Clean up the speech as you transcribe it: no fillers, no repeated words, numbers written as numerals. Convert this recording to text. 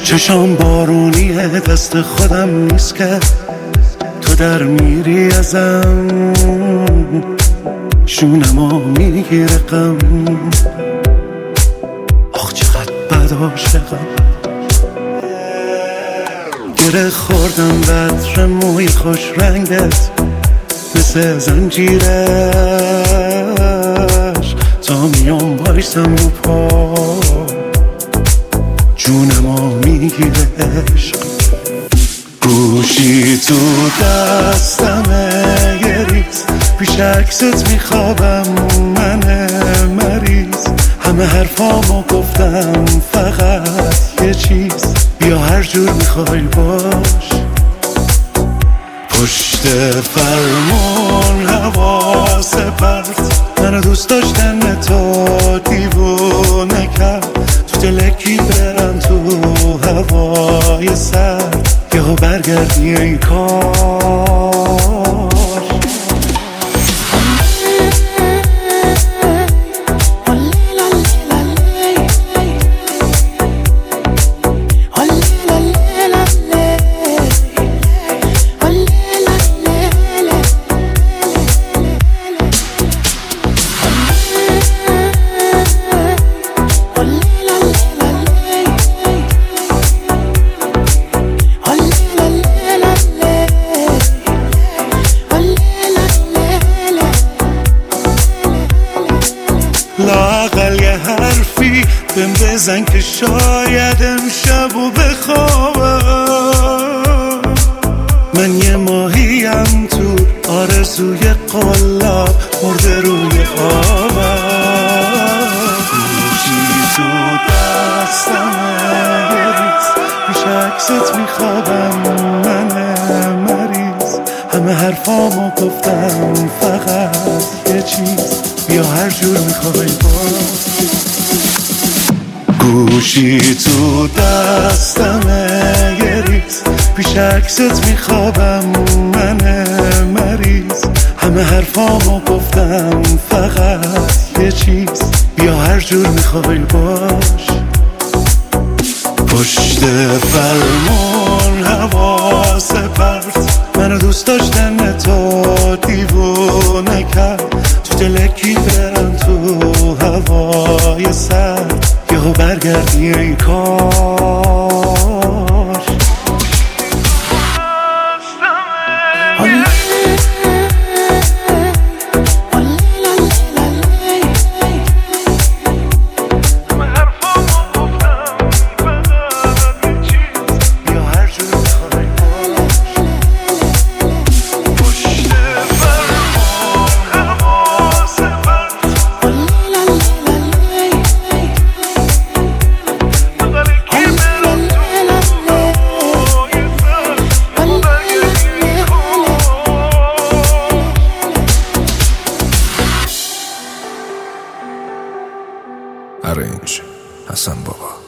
چشام بارونیه، دست خودم نیست که تو در میری ازم، شونمو میگیره غم. آخ چقدر بد عاشقم، گره خوردم به عطر موی خوش رنگت، مثل زنجیرش تا میام بایستم رو پا، جونمو میگیره عشق. گوشی تو دستمه یه ریز، پیش عکست میخوابم من مریض. همه حرفامو گفتم فقط یه چیز، بیا هر جور میخوای باش. پشت فرمون حواس پرت، منو دوست داشتن تو دیوونه کرد. تو دلکی برم تو هوای سرد، یهو برگردی این کار. لااقل یه حرفی بهم بزن که شاید امشبو بخوابم. من یه ماهیم تو آرزوی قلاب، مرده روی آبم. گوشی تو دستمه یه ریز، پیش عکست میخوابم من مریض. همه حرفامو گفتم فقط یه چیز، بیا هر جور میخوای باز. گوشی تو دستمه یه ریز، پیش عکست میخوابم من مریض. همه حرفامو گفتم فقط یه چیز، بیا هر جور میخوای باش. پشت فرمون حواس پرت، منو دوست داشتن تو دیوونه کرد. تو دلکی برم تو هوای سرد، یهو برگردی این کار. Arrange Hasan Baba.